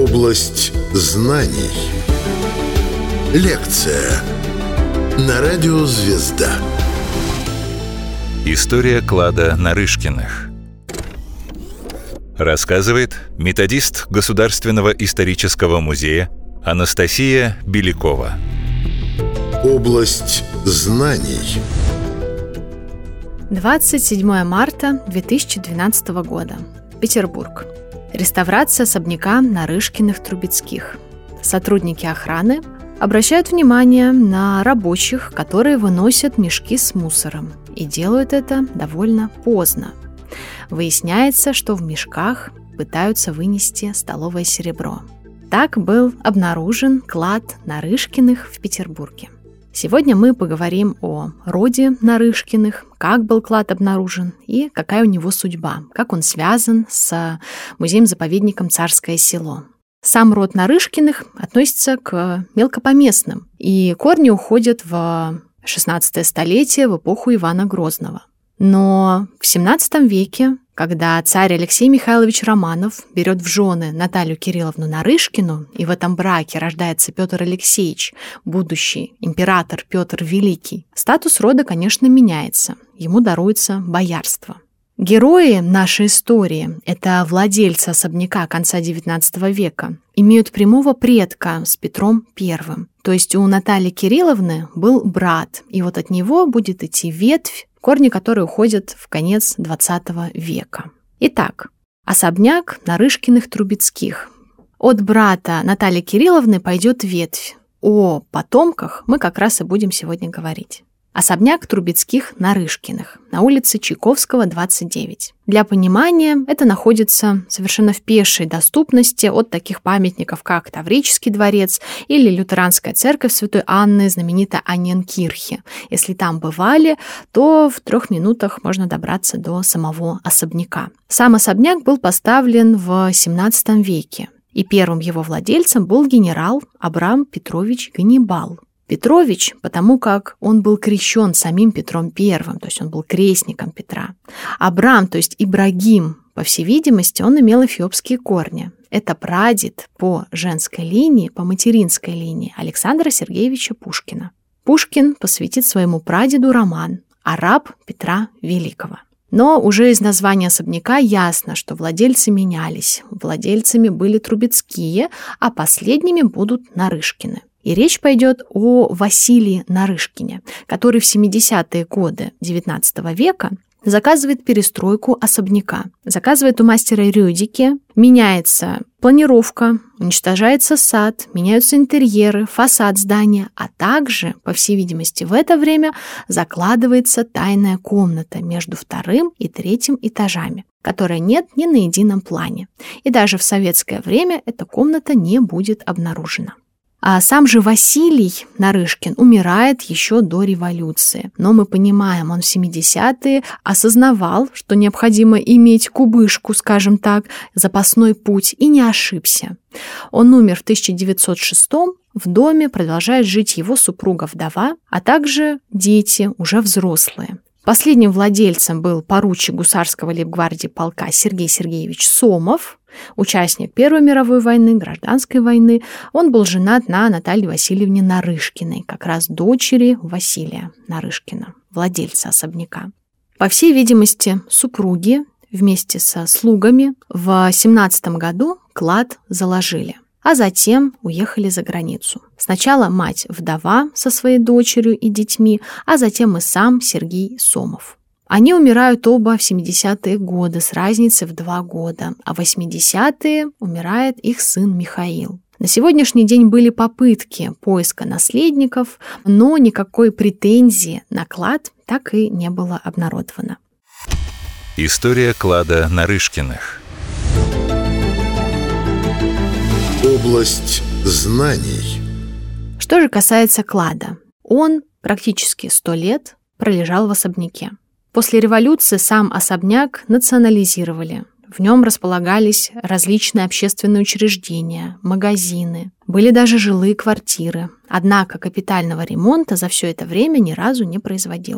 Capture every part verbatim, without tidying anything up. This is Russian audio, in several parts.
Область знаний. Лекция на радио «Звезда». История клада Нарышкиных. Рассказывает методист Государственного исторического музея Анастасия Белякова. Область знаний. двадцать седьмое марта две тысячи двенадцатого года. Петербург. Реставрация особняка Нарышкиных-Трубецких. Сотрудники охраны обращают внимание на рабочих, которые выносят мешки с мусором, и делают это довольно поздно. Выясняется, что в мешках пытаются вынести столовое серебро. Так был обнаружен клад Нарышкиных в Петербурге. Сегодня мы поговорим о роде Нарышкиных, как был клад обнаружен и какая у него судьба, как он связан с музеем-заповедником «Царское село». Сам род Нарышкиных относится к мелкопоместным, и корни уходят в шестнадцатое столетие, в эпоху Ивана Грозного. Но в семнадцатом веке, когда царь Алексей Михайлович Романов берет в жены Наталью Кирилловну Нарышкину, и в этом браке рождается Петр Алексеевич, будущий император Петр Великий, статус рода, конечно, меняется. Ему даруется боярство. Герои нашей истории, это владельцы особняка конца девятнадцатого века, имеют прямого предка с Петром Первым. То есть у Натальи Кирилловны был брат, и вот от него будет идти ветвь, корни которой уходят в конец двадцатого века. Итак, особняк Нарышкиных-Трубецких. От брата Натальи Кирилловны пойдет ветвь. О потомках мы как раз и будем сегодня говорить. Особняк Трубецких-Нарышкиных на улице Чайковского, двадцать девять. Для понимания, это находится совершенно в пешей доступности от таких памятников, как Таврический дворец или лютеранская церковь Святой Анны, знаменитая Анненкирхе. Если там бывали, то в трех минутах можно добраться до самого особняка. Сам особняк был поставлен в семнадцатом веке, и первым его владельцем был генерал Абрам Петрович Ганнибал. Петрович, потому как он был крещен самим Петром Первым, то есть он был крестником Петра. Абрам, то есть Ибрагим, по всей видимости, он имел эфиопские корни. Это прадед по женской линии, по материнской линии Александра Сергеевича Пушкина. Пушкин посвятит своему прадеду роман «Араб Петра Великого». Но уже из названия особняка ясно, что владельцы менялись. Владельцами были Трубецкие, а последними будут Нарышкины. И речь пойдет о Василии Нарышкине, который в семидесятые годы девятнадцатого века заказывает перестройку особняка. Заказывает у мастера Рюдике, меняется планировка, уничтожается сад, меняются интерьеры, фасад здания, а также, по всей видимости, в это время закладывается тайная комната между вторым и третьим этажами, которой нет ни на едином плане. И даже в советское время эта комната не будет обнаружена. А сам же Василий Нарышкин умирает еще до революции. Но мы понимаем, он в семидесятые осознавал, что необходимо иметь кубышку, скажем так, запасной путь, и не ошибся. Он умер в тысяча девятьсот шестом, в доме продолжает жить его супруга-вдова, а также дети, уже взрослые. Последним владельцем был поручик гусарского лейб-гвардии полка Сергей Сергеевич Сомов, участник Первой мировой войны, Гражданской войны. Он был женат на Наталье Васильевне Нарышкиной, как раз дочери Василия Нарышкина, владельца особняка. По всей видимости, супруги вместе со слугами в семнадцатом году клад заложили, а затем уехали за границу. Сначала мать-вдова со своей дочерью и детьми, а затем и сам Сергей Сомов. Они умирают оба в семидесятые годы с разницей в два года, а в восьмидесятые умирает их сын Михаил. На сегодняшний день были попытки поиска наследников, но никакой претензии на клад так и не было обнародовано. История клада Нарышкиных. Область знаний. Что же касается клада, он практически сто лет пролежал в особняке. После революции сам особняк национализировали. В нем располагались различные общественные учреждения, магазины, были даже жилые квартиры. Однако капитального ремонта за все это время ни разу не производилось.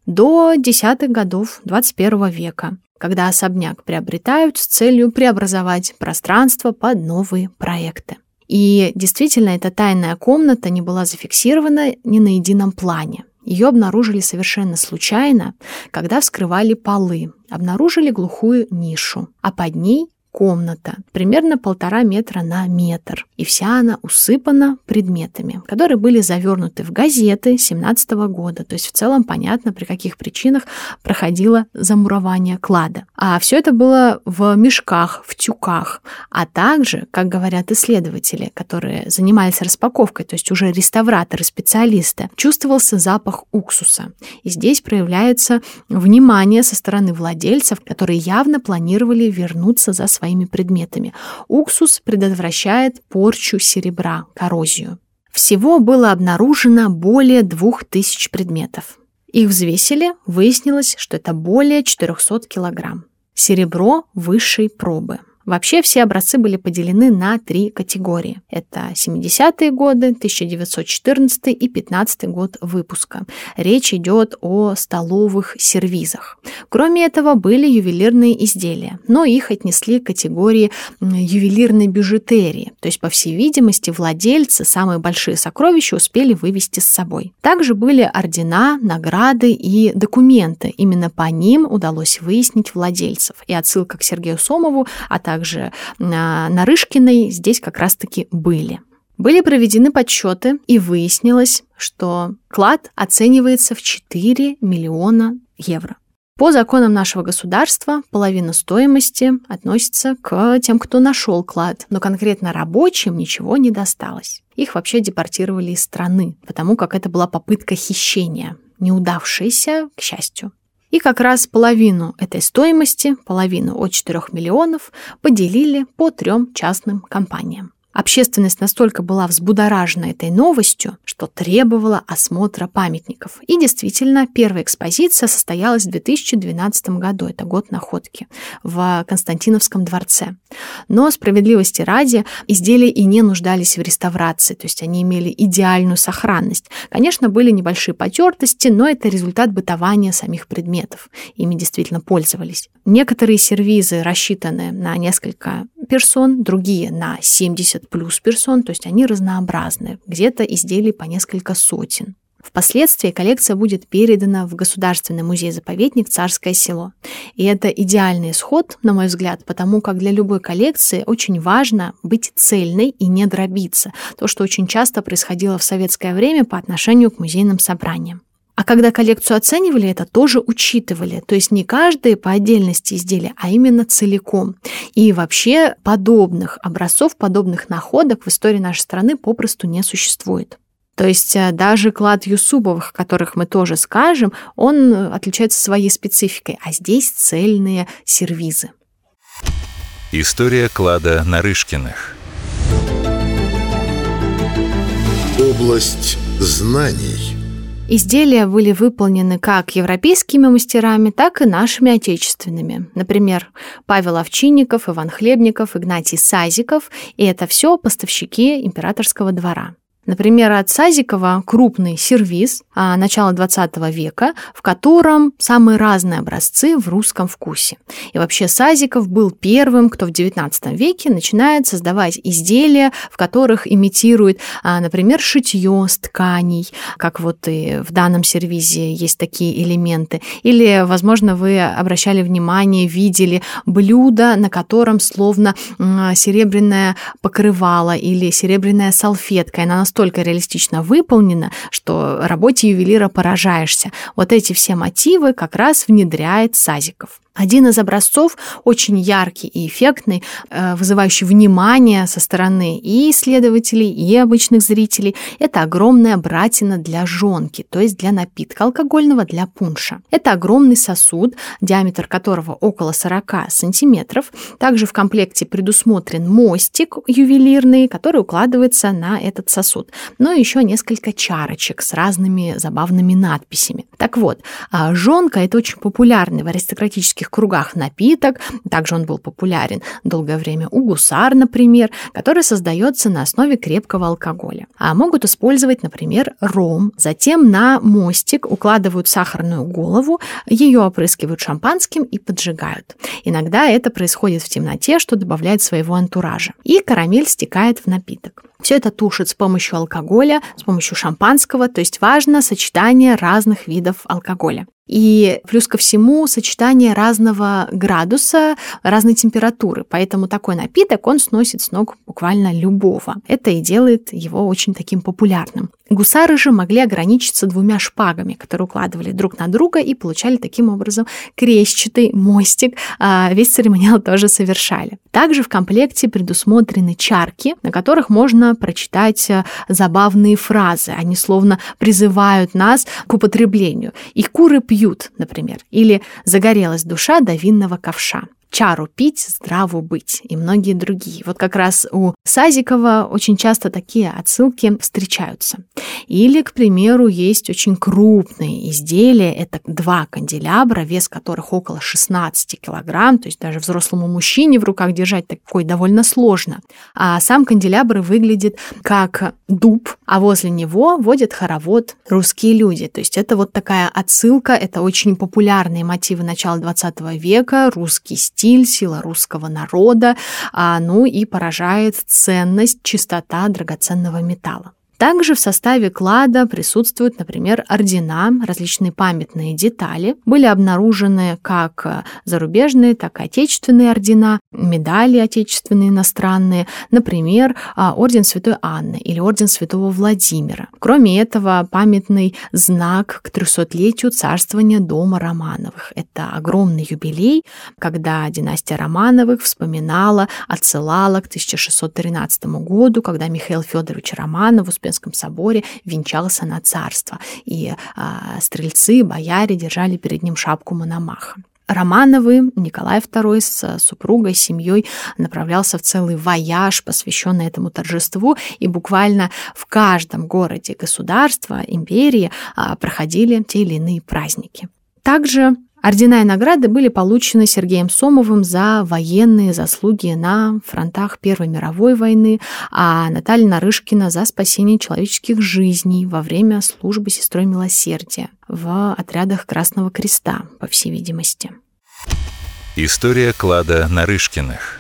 до десятых годов двадцать первого века, когда особняк приобретают с целью преобразовать пространство под новые проекты. И действительно, эта тайная комната не была зафиксирована ни на едином плане. Ее обнаружили совершенно случайно, когда вскрывали полы, обнаружили глухую нишу, а под ней комната, примерно полтора метра на метр, и вся она усыпана предметами, которые были завернуты в газеты семнадцатого года, то есть в целом понятно, при каких причинах проходило замурование клада. А все это было в мешках, в тюках, а также, как говорят исследователи, которые занимались распаковкой, то есть уже реставраторы, специалисты, чувствовался запах уксуса. И здесь проявляется внимание со стороны владельцев, которые явно планировали вернуться за своим своими предметами. Уксус предотвращает порчу серебра, коррозию. Всего было обнаружено более двух тысяч предметов. Их взвесили, выяснилось, что это более четырехсот килограмм. Серебро высшей пробы. Вообще все образцы были поделены на три категории. Это семидесятые годы, тысяча девятьсот четырнадцатый и пятнадцатый год выпуска. Речь идет о столовых сервизах. Кроме этого, были ювелирные изделия, но их отнесли к категории ювелирной бижутерии. То есть, по всей видимости, владельцы самые большие сокровища успели вывести с собой. Также были ордена, награды и документы. Именно по ним удалось выяснить владельцев. И отсылка к Сергею Сомову, а также также на Нарышкиной здесь как раз-таки были. Были проведены подсчеты, и выяснилось, что клад оценивается в четыре миллиона евро. По законам нашего государства половина стоимости относится к тем, кто нашел клад, но конкретно рабочим ничего не досталось. Их вообще депортировали из страны, потому как это была попытка хищения, неудавшаяся, к счастью. И как раз половину этой стоимости, половину от четырёх миллионов, поделили по трем частным компаниям. Общественность настолько была взбудоражена этой новостью, что требовала осмотра памятников. И действительно, первая экспозиция состоялась в две тысячи двенадцатом году, это год находки, в Константиновском дворце. Но, справедливости ради, изделия и не нуждались в реставрации, то есть они имели идеальную сохранность. Конечно, были небольшие потертости, но это результат бытования самих предметов. Ими действительно пользовались. Некоторые сервизы рассчитаны на несколько персон, другие на семьдесят плюс персон, то есть они разнообразны, где-то изделий по несколько сотен. Впоследствии коллекция будет передана в Государственный музей-заповедник «Царское село». И это идеальный исход, на мой взгляд, потому как для любой коллекции очень важно быть цельной и не дробиться, то, что очень часто происходило в советское время по отношению к музейным собраниям. А когда коллекцию оценивали, это тоже учитывали. То есть не каждое по отдельности изделия, а именно целиком. И вообще подобных образцов, подобных находок в истории нашей страны попросту не существует. То есть даже клад Юсуповых, о которых мы тоже скажем, он отличается своей спецификой. А здесь цельные сервизы. История клада Нарышкиных. Область знаний. Изделия были выполнены как европейскими мастерами, так и нашими отечественными. Например, Павел Овчинников, Иван Хлебников, Игнатий Сазиков. И это все поставщики императорского двора. Например, от Сазикова крупный сервиз а, начала двадцатого века, в котором самые разные образцы в русском вкусе. И вообще Сазиков был первым, кто в девятнадцатом веке начинает создавать изделия, в которых имитирует, а, например, шитье с тканей, как вот и в данном сервизе есть такие элементы. Или, возможно, вы обращали внимание, видели блюдо, на котором словно м, серебряное покрывало или серебряная салфетка, и она настолько реалистично выполнена, что работе ювелира поражаешься. Вот эти все мотивы как раз внедряет Сазиков. Один из образцов очень яркий и эффектный, вызывающий внимание со стороны и исследователей, и обычных зрителей. Это огромная братина для жонки, то есть для напитка алкогольного, для пунша. Это огромный сосуд, диаметр которого около сорок сантиметров. Также в комплекте предусмотрен мостик ювелирный, который укладывается на этот сосуд. Но еще несколько чарочек с разными забавными надписями. Так вот, жонка – это очень популярный в аристократических узких кругах напиток, также он был популярен долгое время у гусар, например, который создается на основе крепкого алкоголя. А могут использовать, например, ром. Затем на мостик укладывают сахарную голову, ее опрыскивают шампанским и поджигают. Иногда это происходит в темноте, что добавляет своего антуража. И карамель стекает в напиток. Все это тушит с помощью алкоголя, с помощью шампанского, то есть важно сочетание разных видов алкоголя. И плюс ко всему сочетание разного градуса, разной температуры. Поэтому такой напиток, он сносит с ног буквально любого. Это и делает его очень таким популярным. Гусары же могли ограничиться двумя шпагами, которые укладывали друг на друга и получали таким образом крестчатый мостик. Весь церемониал тоже совершали. Также в комплекте предусмотрены чарки, на которых можно прочитать забавные фразы. Они словно призывают нас к употреблению. И куры пьют, например, или «загорелась душа до винного ковша». «Чару пить, здраву быть» и многие другие. Вот как раз у Сазикова очень часто такие отсылки встречаются. Или, к примеру, есть очень крупные изделия. Это два канделябра, вес которых около шестнадцать килограмм, то есть даже взрослому мужчине в руках держать такой довольно сложно. А сам канделябр выглядит как дуб, а возле него водят хоровод русские люди. То есть это вот такая отсылка, это очень популярные мотивы начала двадцатого века, русский стиль, сила русского народа, а, ну и поражает ценность, чистота драгоценного металла. Также в составе клада присутствуют, например, ордена, различные памятные детали. Были обнаружены как зарубежные, так и отечественные ордена, медали отечественные, иностранные, например, орден Святой Анны или орден Святого Владимира. Кроме этого, памятный знак к трехсотлетию царствования дома Романовых. Это огромный юбилей, когда династия Романовых вспоминала, отсылала к тысяча шестьсот тринадцатому году, когда Михаил Федорович Романов в Успенском соборе венчался на царство, и а, стрельцы, бояре держали перед ним шапку Мономаха. Романовы, Николай второй с супругой, семьей направлялся в целый вояж, посвященный этому торжеству, и буквально в каждом городе государства, империи а, проходили те или иные праздники. Также ордена и награды были получены Сергеем Сомовым за военные заслуги на фронтах Первой мировой войны, а Наталья Нарышкина за спасение человеческих жизней во время службы сестрой милосердия в отрядах Красного Креста, по всей видимости. История клада Нарышкиных.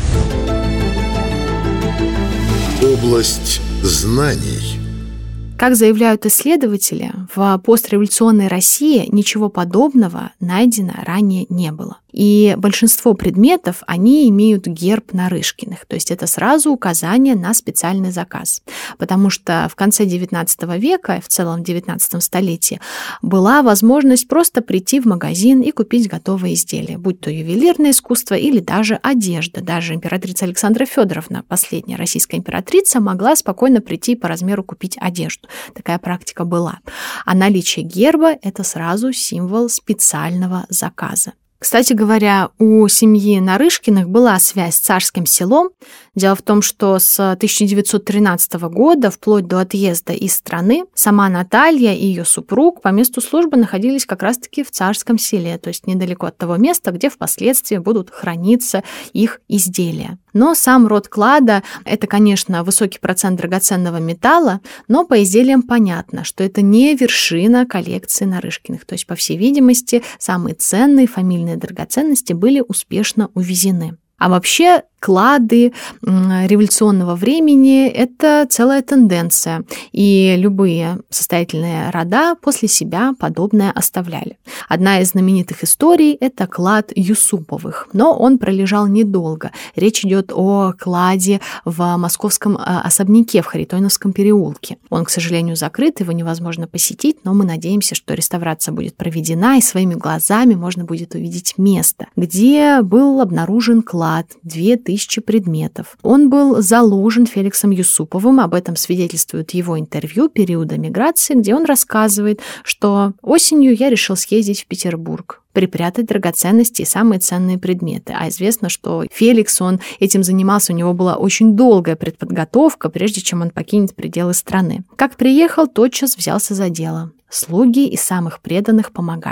Область знаний. Как заявляют исследователи, в постреволюционной России ничего подобного найдено ранее не было. И большинство предметов, они имеют герб Нарышкиных, то есть это сразу указание на специальный заказ. Потому что в конце девятнадцатого века, в целом в девятнадцатом столетии, была возможность просто прийти в магазин и купить готовые изделия, будь то ювелирное искусство или даже одежда. Даже императрица Александра Федоровна, последняя российская императрица, могла спокойно прийти и по размеру купить одежду. Такая практика была. А наличие герба – это сразу символ специального заказа. Кстати говоря, у семьи Нарышкиных была связь с Царским Селом. Дело в том, что с тысяча девятьсот тринадцатого года, вплоть до отъезда из страны, сама Наталья и ее супруг по месту службы находились как раз-таки в Царском Селе, то есть недалеко от того места, где впоследствии будут храниться их изделия. Но сам род клада – это, конечно, высокий процент драгоценного металла, но по изделиям понятно, что это не вершина коллекции Нарышкиных. То есть, по всей видимости, самые ценные фамильные драгоценности были успешно увезены. А вообще клады революционного времени – это целая тенденция, и любые состоятельные рода после себя подобное оставляли. Одна из знаменитых историй – это клад Юсуповых, но он пролежал недолго. Речь идет о кладе в московском особняке в Харитоновском переулке. Он, к сожалению, закрыт, его невозможно посетить, но мы надеемся, что реставрация будет проведена, и своими глазами можно будет увидеть место, где был обнаружен клад, две тысячи предметов. Он был заложен Феликсом Юсуповым, об этом свидетельствует его интервью периода миграции, где он рассказывает, что осенью я решил съездить в Петербург, припрятать драгоценности и самые ценные предметы. А известно, что Феликс, он этим занимался, у него была очень долгая предподготовка, прежде чем он покинет пределы страны. Как приехал, тотчас взялся за дело. Слуги из самых преданных помогали.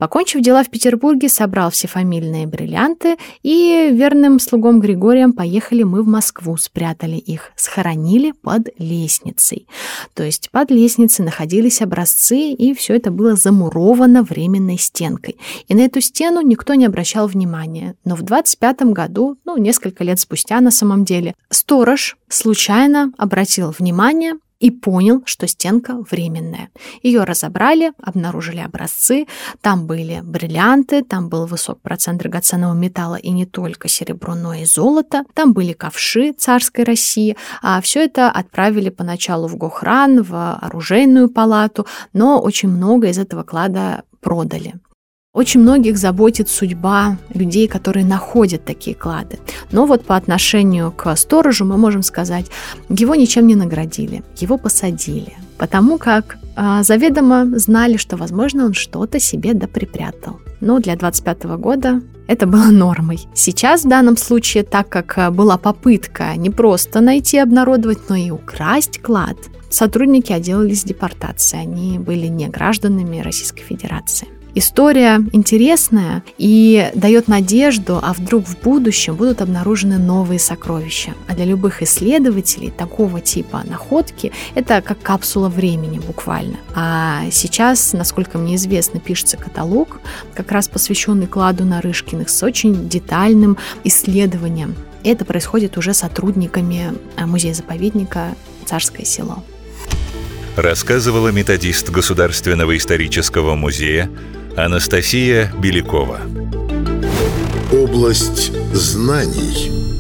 Покончив дела в Петербурге, собрал все фамильные бриллианты, и верным слугом Григорием поехали мы в Москву, спрятали их, схоронили под лестницей. То есть под лестницей находились образцы, и все это было замуровано временной стенкой. И на эту стену никто не обращал внимания. Но в двадцать пятом году, ну, несколько лет спустя на самом деле, сторож случайно обратил внимание и понял, что стенка временная. Ее разобрали, обнаружили образцы, там были бриллианты, там был высок процент драгоценного металла, и не только серебро, но и золото, там были ковши царской России, а все это отправили поначалу в Гохран, в оружейную палату, но очень много из этого клада продали. Очень многих заботит судьба людей, которые находят такие клады. Но вот по отношению к сторожу мы можем сказать, его ничем не наградили, его посадили, потому как э, заведомо знали, что, возможно, он что-то себе доприпрятал. Но для двадцать пятого года это было нормой. Сейчас в данном случае, так как была попытка не просто найти и обнародовать, но и украсть клад, сотрудники отделались депортацией, они были не гражданами Российской Федерации. История интересная и дает надежду, а вдруг в будущем будут обнаружены новые сокровища. А для любых исследователей такого типа находки это как капсула времени буквально. А сейчас, насколько мне известно, пишется каталог, как раз посвященный кладу Нарышкиных, с очень детальным исследованием. И это происходит уже сотрудниками музея-заповедника «Царское село». Рассказывала методист Государственного исторического музея Анастасия Белякова. Область знаний.